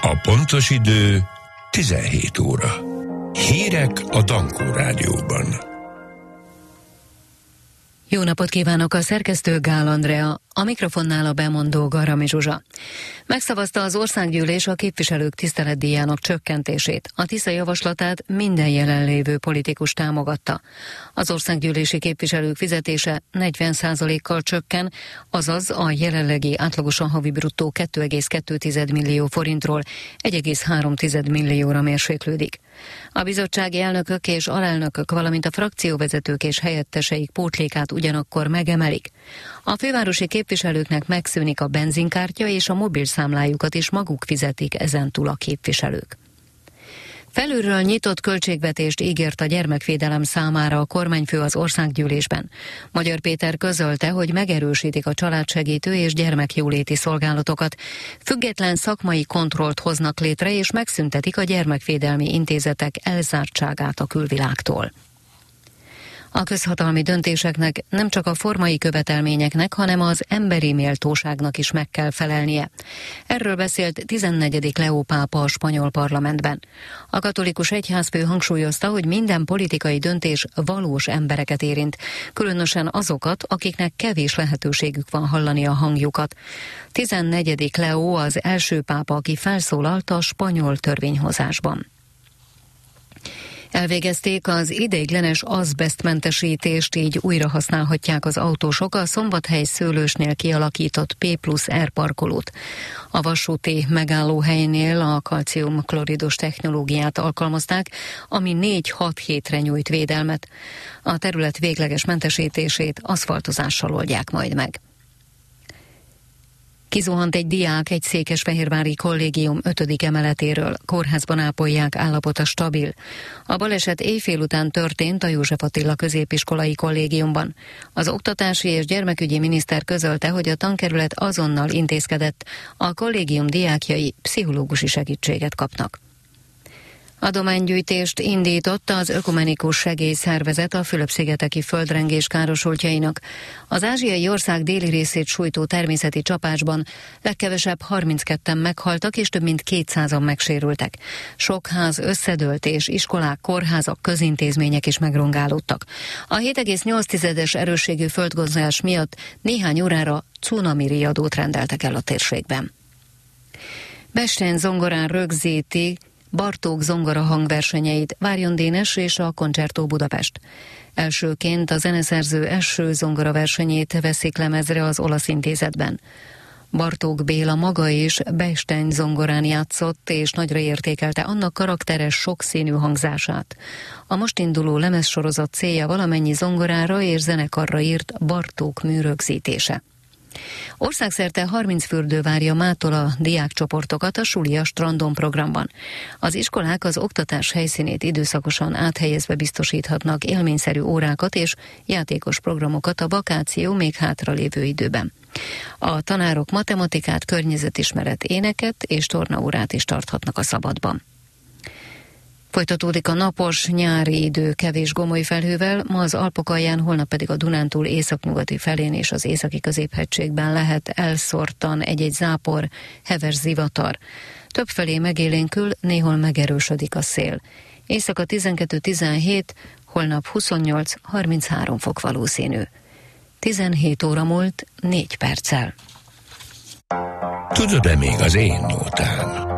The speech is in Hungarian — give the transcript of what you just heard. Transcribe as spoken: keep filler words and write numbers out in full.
A pontos idő tizenhét óra. Hírek a Dankó Rádióban. Jó napot kívánok, a szerkesztő Gál Andrea, a mikrofonnál a bemondó Garami Zsuzsa. Megszavazta az országgyűlés a képviselők tiszteletdíjának csökkentését. A Tisza javaslatát minden jelenlévő politikus támogatta. Az országgyűlési képviselők fizetése negyven százalékkal csökken, azaz a jelenlegi átlagosan havi bruttó két egész kettő millió forintról egy egész három millióra mérséklődik. A bizottsági elnökök és alelnökök, valamint a frakcióvezetők és helyetteseik pótlékát ugyanakkor megemelik. A fővárosi képviselőknek megszűnik a benzinkártya, és a mobilszámlájukat is maguk fizetik ezentúl a képviselők. Felülről nyitott költségvetést ígért a gyermekvédelem számára a kormányfő az országgyűlésben. Magyar Péter közölte, hogy megerősítik a családsegítő és gyermekjóléti szolgálatokat, független szakmai kontrollt hoznak létre, és megszüntetik a gyermekvédelmi intézetek elzártságát a külvilágtól. A közhatalmi döntéseknek nem csak a formai követelményeknek, hanem az emberi méltóságnak is meg kell felelnie. Erről beszélt tizennegyedik Leó pápa a spanyol parlamentben. A katolikus egyházfő hangsúlyozta, hogy minden politikai döntés valós embereket érint, különösen azokat, akiknek kevés lehetőségük van hallani a hangjukat. tizennegyedik Leó az első pápa, aki felszólalt a spanyol törvényhozásban. Elvégezték az ideiglenes azbesztmentesítést, így újra használhatják az autósok a Szombathely Szőlősnél kialakított P plusz R parkolót. A vasúti megállóhelynél a kalcium-kloridos technológiát alkalmazták, ami négy-hat hétre nyújt védelmet. A terület végleges mentesítését aszfaltozással oldják majd meg. Kizuhant egy diák egy székesfehérvári kollégium ötödik emeletéről, kórházban ápolják, állapota stabil. A baleset éjfél után történt a József Attila középiskolai kollégiumban. Az oktatási és gyermekügyi miniszter közölte, hogy a tankerület azonnal intézkedett, a kollégium diákjai pszichológusi segítséget kapnak. Adománygyűjtést indított az Ökumenikus Segélyszervezet a Fülöp-szigeteki földrengés károsultjainak. Az ázsiai ország déli részét sújtó természeti csapásban legkevesebb harmincketten meghaltak, és több mint kétszázan megsérültek. Sok ház összedőlt, és iskolák, kórházak, közintézmények is megrongálódtak. A hét egész nyolc erősségű földgozgás miatt néhány órára cunami riadót rendeltek el a térségben. Bestein zongorán rögzíti Bartók zongora hangversenyeit, Várjon Dénes és a Concerto Budapest. Elsőként a zeneszerző első zongora versenyét veszik lemezre az Olasz Intézetben. Bartók Béla maga is Bestein zongorán játszott, és nagyra értékelte annak karakteres, sokszínű hangzását. A most induló lemezsorozat célja valamennyi zongorára és zenekarra írt Bartók mű rögzítése. Országszerte harminc fürdő várja mától a diákcsoportokat a Suli a Strandon programban. Az iskolák az oktatás helyszínét időszakosan áthelyezve biztosíthatnak élményszerű órákat és játékos programokat a vakáció még hátralévő időben. A tanárok matematikát, környezetismeret, éneket és tornaórát is tarthatnak a szabadban. Folytatódik a napos nyári idő kevés gomoly felhővel, ma az Alpok alján, holnap pedig a Dunántúl északnyugati felén és az északi középhegységben lehet elszórtan egy-egy zápor, heves zivatar. Többfelé megélénkül, néhol megerősödik a szél. Éjszaka tizenkettő-tizenhét, holnap huszonnyolc-harminchárom fok valószínű. tizenhét óra múlt négy perccel. Tudod-e még az én nótám?